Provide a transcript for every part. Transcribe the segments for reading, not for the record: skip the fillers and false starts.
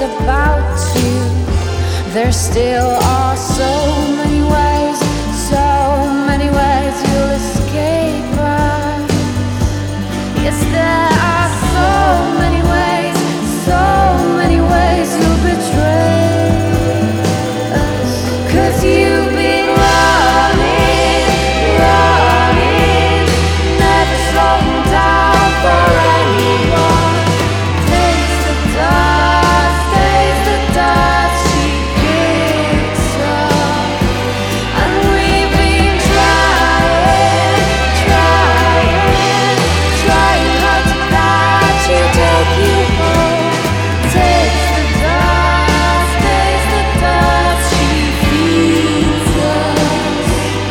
about you. There still are so many ways, so many ways you'll escape us. Yes, there are so many ways, so many ways you'll betray us. 'Cause you've been running, running, never slowing down for anyone. Taste the dust, taste the dust she kicks up. And we've been trying, trying, trying hard to catch you, take you home. Taste the dust, she feeds us.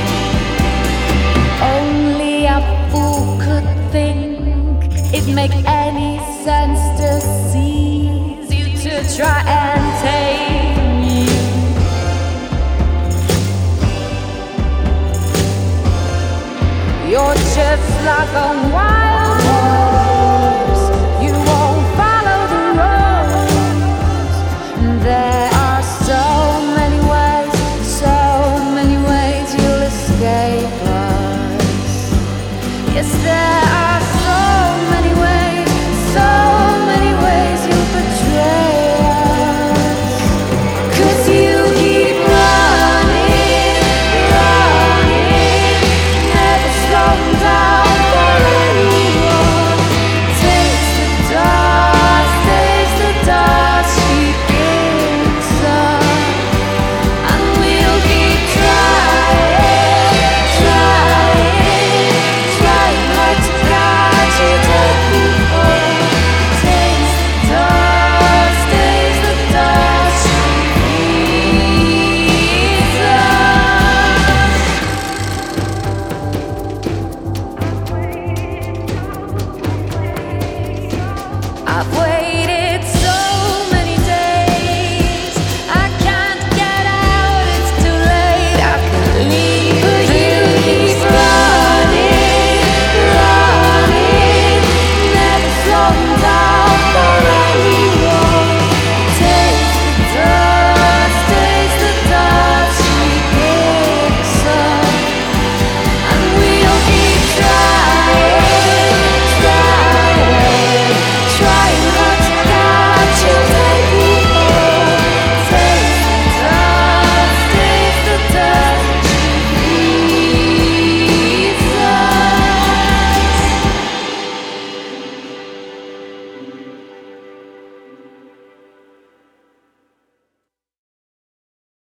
Only a fool could think it'd make any sense to seize you, to try and tame you. You're just like a wild horse, you won't follow the rules. There are so many ways you'll escape us. Yes, there are so many ways you'll betray us. 'Cause you keep running, running, never slowing down for anyone. Taste the dust she kicks up. And we'll keep trying, trying, trying hard to catch you, take you home. Taste the dust she feeds us. I've waited